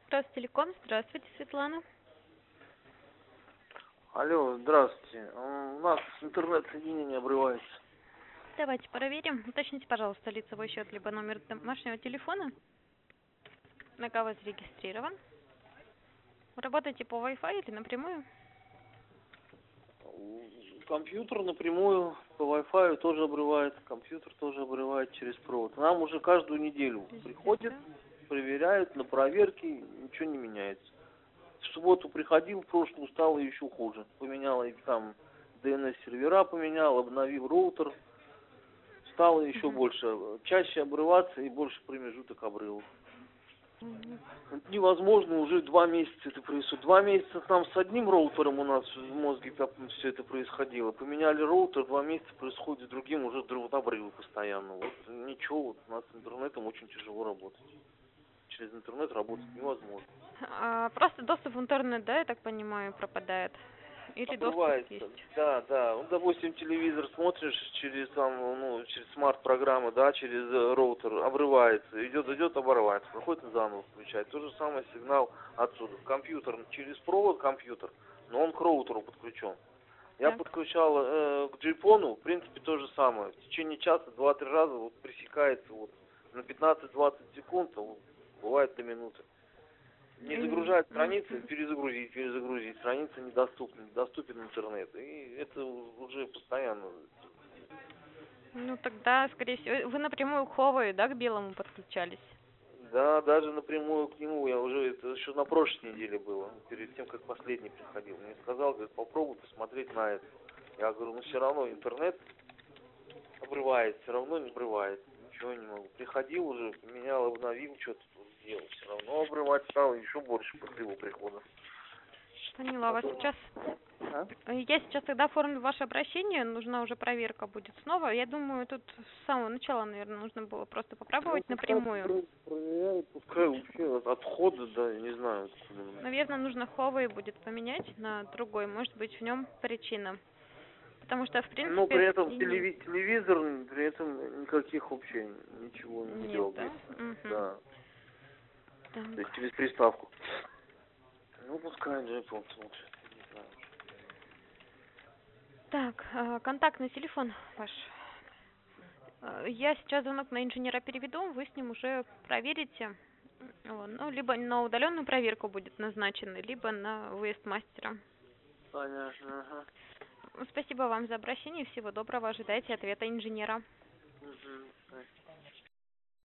Ростелеком, здравствуйте, Светлана. Алло, здравствуйте. У нас интернет-соединение обрывается. Давайте проверим. Уточните, пожалуйста, лицевой счет, либо номер домашнего телефона, на кого зарегистрирован. Работаете по Wi-Fi или напрямую? Компьютер напрямую по Wi-Fi тоже обрывает, компьютер тоже обрывает через провод. Нам уже каждую неделю приходят, проверяют на проверке, ничего не меняется. В субботу приходил, в прошлую стало еще хуже. Поменял и там DNS-сервера, поменял, обновил роутер. Стало еще больше, чаще обрываться и больше промежуток обрывов. Невозможно, уже 2 месяца это происходит. 2 месяца там с одним роутером у нас в мозге все это происходило. Поменяли роутер, 2 месяца происходит с другим, уже обрывы постоянно. Вот ничего, вот у нас с интернетом очень тяжело работать. Через интернет работать невозможно. Просто доступ в интернет, да, я так понимаю, пропадает? Или доступ есть? Да. Вот, допустим, телевизор смотришь через через смарт-программы, да, через роутер, обрывается, идет, оборвается, приходится заново включать. То же самое сигнал отсюда. Компьютер через провод компьютер, но он к роутеру подключен. Я подключал к джейпону, в принципе, то же самое. В течение часа 2-3 раза вот пресекается вот на 15-20 секунд, а вот, бывает до минуты. Не загружает страницы, перезагрузить. Страница недоступен интернет. И это уже постоянно. Ну, тогда, скорее всего, вы напрямую к Huawei, да, к белому подключались? Да, даже напрямую к нему. Я уже, это еще на прошлой неделе было, перед тем, как последний приходил. Мне сказал, говорит, попробуй посмотреть на это. Я говорю, ну все равно интернет обрывает, все равно не обрывает. Ничего не могу. Приходил уже, менял, обновил, что-то делал. Все равно обрывать стало еще больше после его прихода. Поняла вас сейчас. Я сейчас тогда оформлю ваше обращение, нужна уже проверка будет снова. Я думаю, тут с самого начала, наверное, нужно было просто попробовать напрямую. Проверяют, пускай вообще от входа, да, я не знаю. Наверное, нужно Huawei будет поменять на другой, может быть, в нем причина. Потому что, в принципе... Но при этом телевизор, при этом никаких вообще ничего не делал. Да? Да. Так. То есть через приставку. Ну, пускай джейпон смотрит, не знаю. Так, контактный телефон ваш. Я сейчас звонок на инженера переведу, вы с ним уже проверите. Ну, либо на удаленную проверку будет назначена, либо на выезд мастера. Понятно, ага. Спасибо вам за обращение, всего доброго, ожидайте ответа инженера.